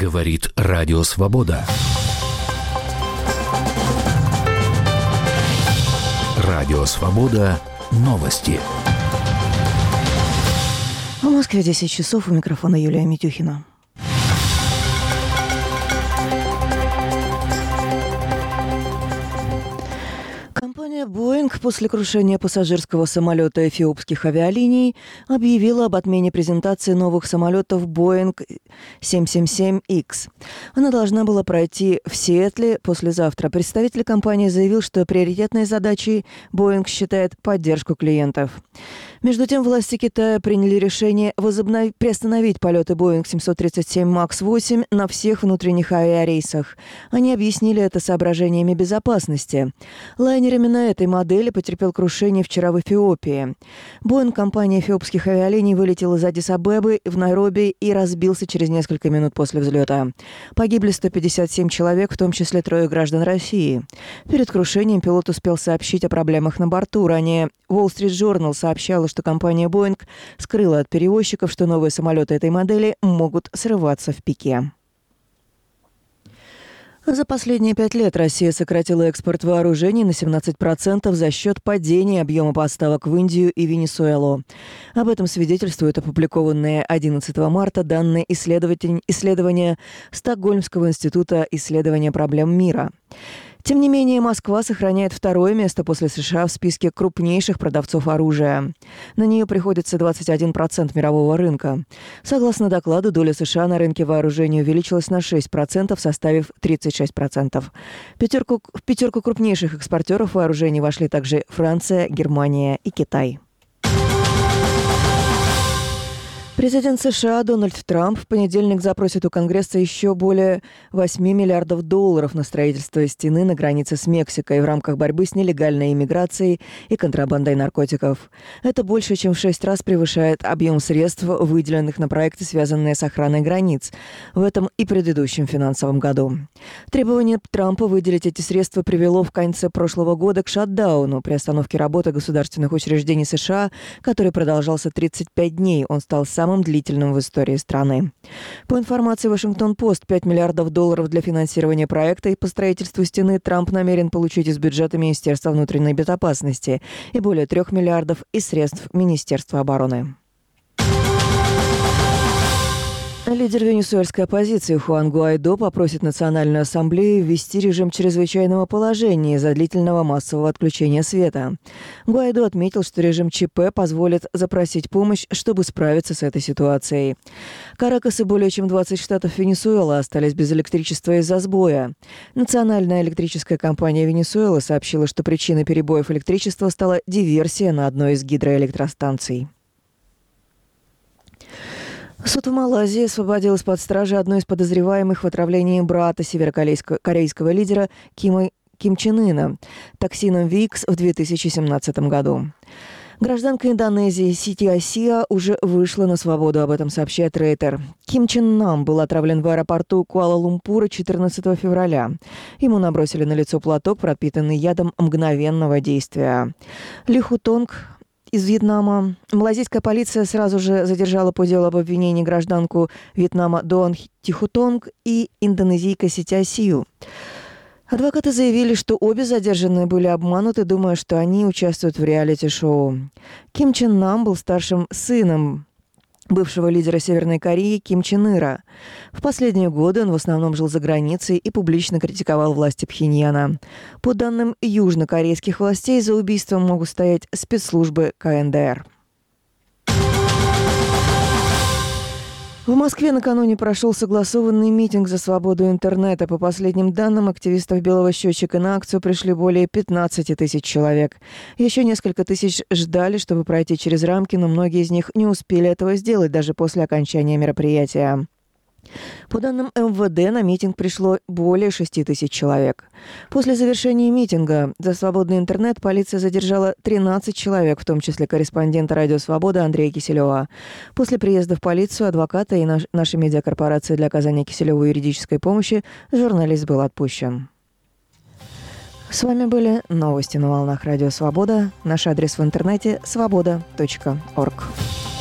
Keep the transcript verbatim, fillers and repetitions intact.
Говорит Радио Свобода. Радио Свобода. Новости. В Москве десять часов. У микрофона Юлия Митюхина. Компания Boeing после крушения пассажирского самолета эфиопских авиалиний объявила об отмене презентации новых самолетов Boeing семь семь семь икс. Она должна была пройти в Сиэтле послезавтра. Представитель компании заявил, что приоритетной задачей Boeing считает поддержку клиентов. Между тем, власти Китая приняли решение возобновить, приостановить полеты Boeing семьсот тридцать семь макс восемь на всех внутренних авиарейсах. Они объяснили это соображениями безопасности. Лайнер именно этой модели потерпел крушение вчера в Эфиопии. Boeing, компания эфиопских авиалиний, вылетел из Аддис-Абебы в Найроби и разбился через несколько минут после взлета. Погибли сто пятьдесят семь человек, в том числе трое граждан России. Перед крушением пилот успел сообщить о проблемах на борту. Ранее Wall Street Journal сообщала, что компания Boeing скрыла от перевозчиков, что новые самолеты этой модели могут срываться в пике. За последние пять лет Россия сократила экспорт вооружений на семнадцать процентов за счет падения объема поставок в Индию и Венесуэлу. Об этом свидетельствуют опубликованные одиннадцатого марта данные исследования Стокгольмского института исследования проблем мира. Тем не менее, Москва сохраняет второе место после США в списке крупнейших продавцов оружия. На нее приходится двадцать один процент мирового рынка. Согласно докладу, доля США на рынке вооружений увеличилась на шесть процентов, составив тридцать шесть процентов. Пятерку, в пятерку крупнейших экспортеров вооружений вошли также Франция, Германия и Китай. Президент США Дональд Трамп в понедельник запросит у Конгресса еще более восемь миллиардов долларов на строительство стены на границе с Мексикой в рамках борьбы с нелегальной иммиграцией и контрабандой наркотиков. Это больше, чем в шесть раз превышает объем средств, выделенных на проекты, связанные с охраной границ, в этом и предыдущем финансовом году. Требование Трампа выделить эти средства привело в конце прошлого года к шатдауну, приостановке работы государственных учреждений США, который продолжался тридцать пять дней. Он стал самым самым длительным в истории страны. По информации Вашингтон-Пост, пять миллиардов долларов для финансирования проекта и по строительству стены Трамп намерен получить из бюджета Министерства внутренней безопасности и более трех миллиардов из средств Министерства обороны. Лидер венесуэльской оппозиции Хуан Гуайдо попросит Национальную ассамблею ввести режим чрезвычайного положения из-за длительного массового отключения света. Гуайдо отметил, что режим ЧП позволит запросить помощь, чтобы справиться с этой ситуацией. Каракас и более чем двадцать штатов Венесуэлы остались без электричества из-за сбоя. Национальная электрическая компания Венесуэлы сообщила, что причиной перебоев электричества стала диверсия на одной из гидроэлектростанций. Суд в Малайзии освободил из-под стражи одну из подозреваемых в отравлении брата северокорейского лидера Кима, Ким Чен Ына токсином Викс в две тысячи семнадцатом году. Гражданка Индонезии Сити Асия уже вышла на свободу, об этом сообщает Рейтер. Ким Чен Нам был отравлен в аэропорту Куала-Лумпура четырнадцатого февраля. Ему набросили на лицо платок, пропитанный ядом мгновенного действия. Ли Хутонг из Вьетнама. Малайзийская полиция сразу же задержала по делу об обвинении гражданку Вьетнама Дуан Тихутонг и индонезийка Сити Асию. Адвокаты заявили, что обе задержанные были обмануты, думая, что они участвуют в реалити-шоу. Ким Чен Нам был старшим сыном бывшего лидера Северной Кореи Ким Чен Ира. В последние годы он в основном жил за границей и публично критиковал власти Пхеньяна. По данным южнокорейских властей, за убийством могут стоять спецслужбы ка эн дэ эр. В Москве накануне прошел согласованный митинг за свободу интернета. По последним данным, активистов «Белого счетчика» на акцию пришли более пятнадцать тысяч человек. Еще несколько тысяч ждали, чтобы пройти через рамки, но многие из них не успели этого сделать даже после окончания мероприятия. По данным эм вэ дэ, на митинг пришло более шести тысяч человек. После завершения митинга за свободный интернет полиция задержала тринадцать человек, в том числе корреспондента «Радио Свобода» Андрея Киселева. После приезда в полицию, адвоката и наш, нашей медиакорпорации для оказания Киселеву юридической помощи журналист был отпущен. С вами были новости на волнах «Радио Свобода». Наш адрес в интернете – свобода точка орг.